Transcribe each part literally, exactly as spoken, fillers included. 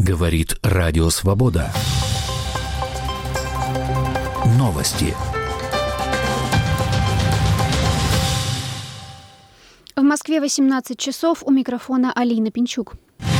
Говорит Радио Свобода. Новости. В Москве восемнадцать часов, у микрофона Алина Пинчук.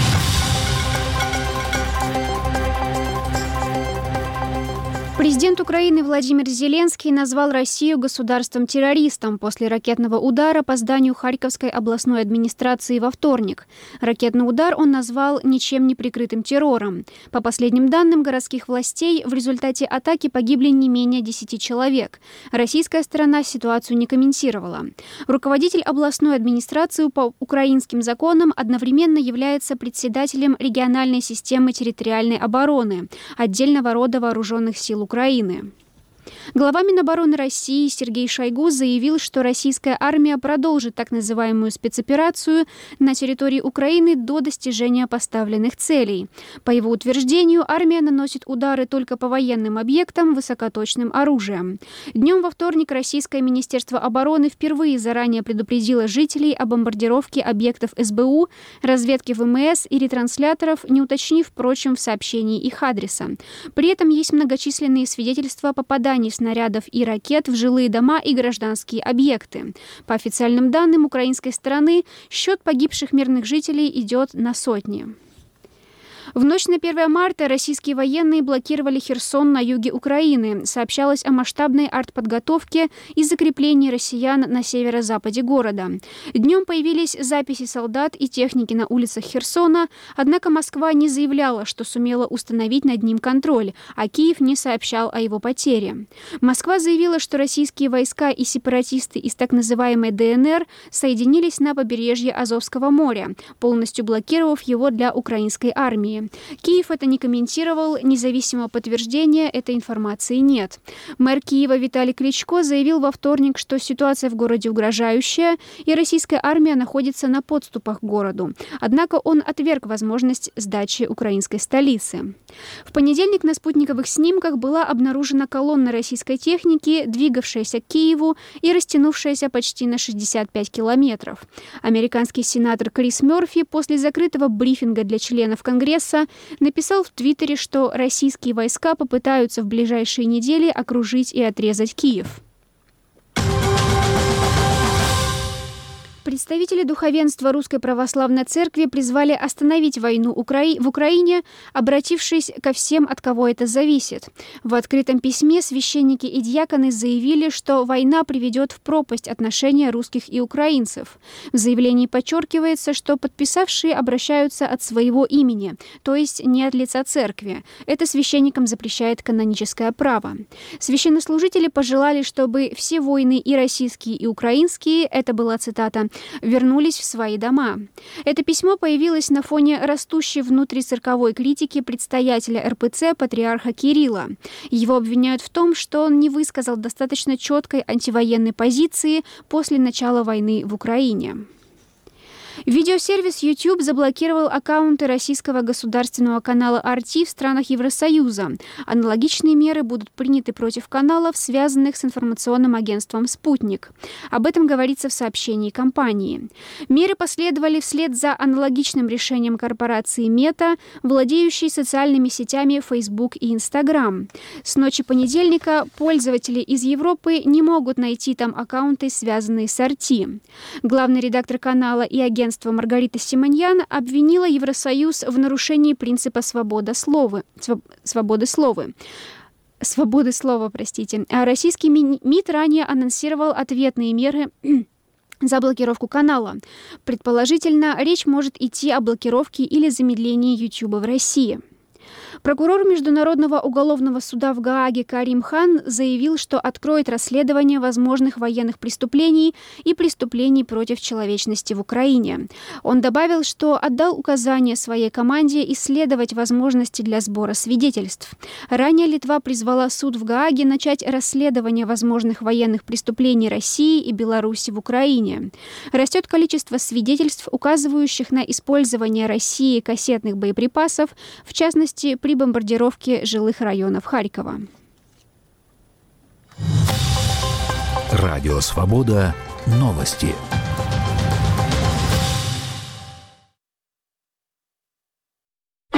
Президент Украины Владимир Зеленский назвал Россию государством-террористом после ракетного удара по зданию Харьковской областной администрации во вторник. Ракетный удар он назвал ничем не прикрытым террором. По последним данным городских властей, в результате атаки погибли не менее десяти человек. Российская сторона ситуацию не комментировала. Руководитель областной администрации по украинским законам одновременно является председателем региональной системы территориальной обороны, отдельного рода вооруженных сил Украины. Украины. Глава Минобороны России Сергей Шойгу заявил, что российская армия продолжит так называемую спецоперацию на территории Украины до достижения поставленных целей. По его утверждению, армия наносит удары только по военным объектам высокоточным оружием. Днем во вторник Российское Министерство обороны впервые заранее предупредило жителей о бомбардировке объектов эс бэ у, разведки вэ эм эс и ретрансляторов, не уточнив, впрочем, в сообщении их адреса. При этом есть многочисленные свидетельства попадания снарядов и ракет в жилые дома и гражданские объекты. По официальным данным украинской стороны, счет погибших мирных жителей идет на сотни. В ночь на первое марта российские военные блокировали Херсон на юге Украины. Сообщалось о масштабной артподготовке и закреплении россиян на северо-западе города. Днем появились записи солдат и техники на улицах Херсона, однако Москва не заявляла, что сумела установить над ним контроль, а Киев не сообщал о его потере. Москва заявила, что российские войска и сепаратисты из так называемой дэ эн эр соединились на побережье Азовского моря, полностью блокировав его для украинской армии. Киев это не комментировал, независимого подтверждения этой информации нет. Мэр Киева Виталий Кличко заявил во вторник, что ситуация в городе угрожающая, и российская армия находится на подступах к городу. Однако он отверг возможность сдачи украинской столицы. В понедельник на спутниковых снимках была обнаружена колонна российской техники, двигавшаяся к Киеву и растянувшаяся почти на шестьдесят пять километров. Американский сенатор Крис Мёрфи после закрытого брифинга для членов Конгресса написал в Твиттере, что российские войска попытаются в ближайшие недели окружить и отрезать Киев. Представители духовенства Русской Православной Церкви призвали остановить войну Укра... в Украине, обратившись ко всем, от кого это зависит. В открытом письме священники и диаконы заявили, что война приведет в пропасть отношения русских и украинцев. В заявлении подчеркивается, что подписавшие обращаются от своего имени, то есть не от лица церкви. Это священникам запрещает каноническое право. Священнослужители пожелали, чтобы все войны, и российские, и украинские, это была цитата, вернулись в свои дома. Это письмо появилось на фоне растущей внутрицерковой критики предстоятеля эр пэ цэ патриарха Кирилла. Его обвиняют в том, что он не высказал достаточно четкой антивоенной позиции после начала войны в Украине. Видеосервис YouTube заблокировал аккаунты российского государственного канала эр ти в странах Евросоюза. Аналогичные меры будут приняты против каналов, связанных с информационным агентством «Спутник». Об этом говорится в сообщении компании. Меры последовали вслед за аналогичным решением корпорации Мета, владеющей социальными сетями Facebook и Instagram. С ночи понедельника пользователи из Европы не могут найти там аккаунты, связанные с эр ти. Главный редактор канала и агент Маргарита Симоньян обвинила Евросоюз в нарушении принципа свободы слова. Свободы слова. Свободы слова, простите. А российский МИД ранее анонсировал ответные меры за блокировку канала. Предположительно, речь может идти о блокировке или замедлении YouTube в России. Прокурор Международного уголовного суда в Гааге Карим Хан заявил, что откроет расследование возможных военных преступлений и преступлений против человечности в Украине. Он добавил, что отдал указание своей команде исследовать возможности для сбора свидетельств. Ранее Литва призвала суд в Гааге начать расследование возможных военных преступлений России и Беларуси в Украине. Растет количество свидетельств, указывающих на использование России кассетных боеприпасов, в частности, при бомбардировке жилых районов Харькова. Радио Свобода. Новости.